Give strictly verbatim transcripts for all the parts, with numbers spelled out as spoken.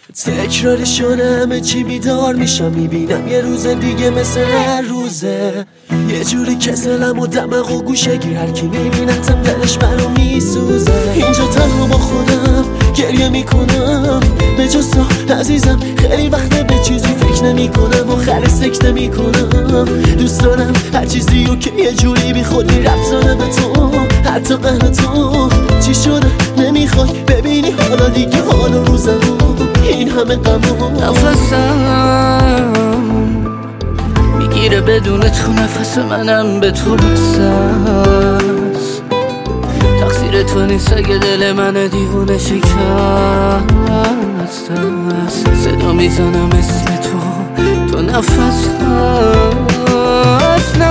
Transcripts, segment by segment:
تکرار شده همه چی بیدار میشم، میبینم یه روز دیگه مثل هر روزه، یه جوری کسلم و دماغ و گوشه گیر، هر کی میبینتم دلش منو میسوزه. اینجا تنها با خودم گریه میکنم، به جز تو عزیزم خیلی وقته به چیزی فکر نمیکنم، آخر سکته میکنم. دوست دارم هر چیزی و که یه جوری بی خودی رفت زده به تو، حتی قهر تو چی شده نمیخوای ببینی حالا دیگه حال روزم این همه غمو. نفسم میگیره بدون تو، نفس منم به تو بسته است. تقصیر تو نیست اگه دل من دیوونه شکست است. صدا میزنم اسم تو، تو نفس هست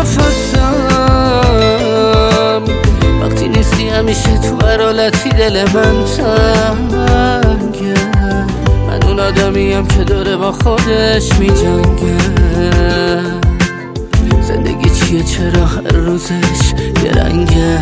نفسم. وقتی نیستی همیشه تو هر حالتی دل من تنگه. من اون آدمیم که داره با خودش میجنگه. زندگی چیه چرا هر روزش یه رنگه.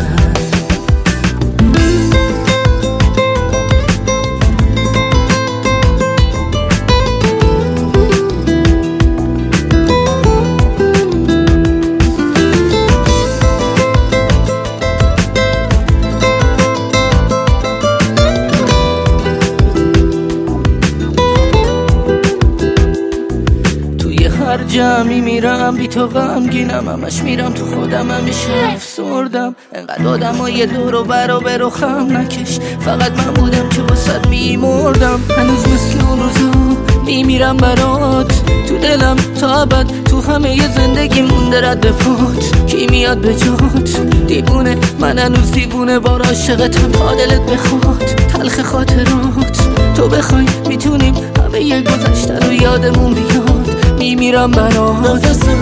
هر جمعی میرم بی تو غمگینم، همش میرم تو خودم همیشه افسردم. انقدر آدم ها یه دور و برا برو خم نکش، فقط من بودم که واسد میمردم. هنوز مثل اون روزا میمیرم برات، تو دلم تا ابد تو همه ی زندگی مونده رد پات. کی میاد به جات دیوونه، من هنوز دیوونه بار عاشقتم تا دلت بخواد. تلخ خاطرات تو بخوای میتونیم همه ی گذشته رو یادمون بیاد. میمیرم برات. نفسم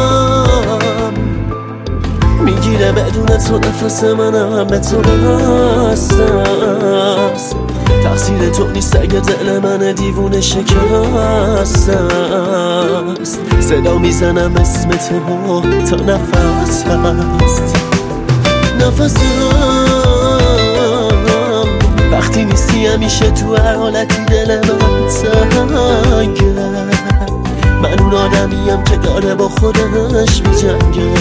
میگیره بدون تو، نفس منم به تو بسته است. تقصیر تو نیست اگه دل من دیوونه شکست است. صدا میزنم اسم تو، تا نفس هست نفسم. وقتی نیستی همیشه تو هر حالتی دل من تنگه. من اون آدمیم که داره با خودش میجنگه.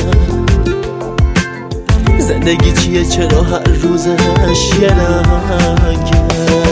زندگی چیه چرا هر روزش یه رنگه.